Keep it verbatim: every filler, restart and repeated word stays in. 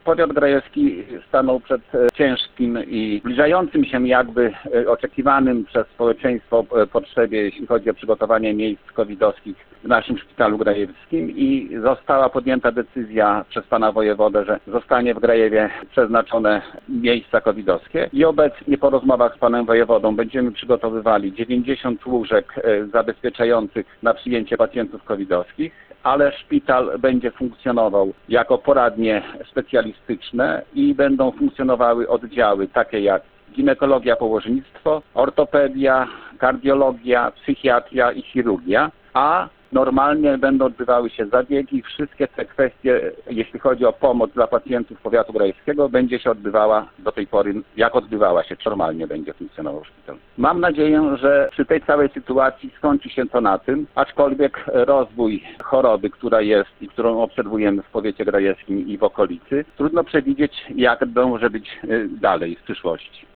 powiat grajewski stanął przed ciężkim i zbliżającym się jakby oczekiwanym przez społeczeństwo potrzebie, jeśli chodzi o przygotowanie miejsc covidowskich w naszym szpitalu grajewskim i została podjęta decyzja przez pana wojewodę, że zostanie w Grajewie przeznaczone miejsca covidowskie i obecnie po rozmowach z panem wojewodą będziemy przygotowywali dziewięćdziesiąt łóżek zabezpieczających na przyjęcie pacjentów covidowskich, ale szpital będzie funkcjonował jako poradnie specjalistyczne i będą funkcjonowały oddziały takie jak ginekologia, położnictwo, ortopedia, kardiologia, psychiatria i chirurgia, a normalnie będą odbywały się zabiegi. Wszystkie te kwestie, jeśli chodzi o pomoc dla pacjentów powiatu grajewskiego, będzie się odbywała do tej pory, jak odbywała się, normalnie będzie funkcjonował szpital. Mam nadzieję, że przy tej całej sytuacji skończy się to na tym, aczkolwiek rozwój choroby, która jest i którą obserwujemy w powiecie grajewskim i w okolicy, trudno przewidzieć, jak może być dalej w przyszłości.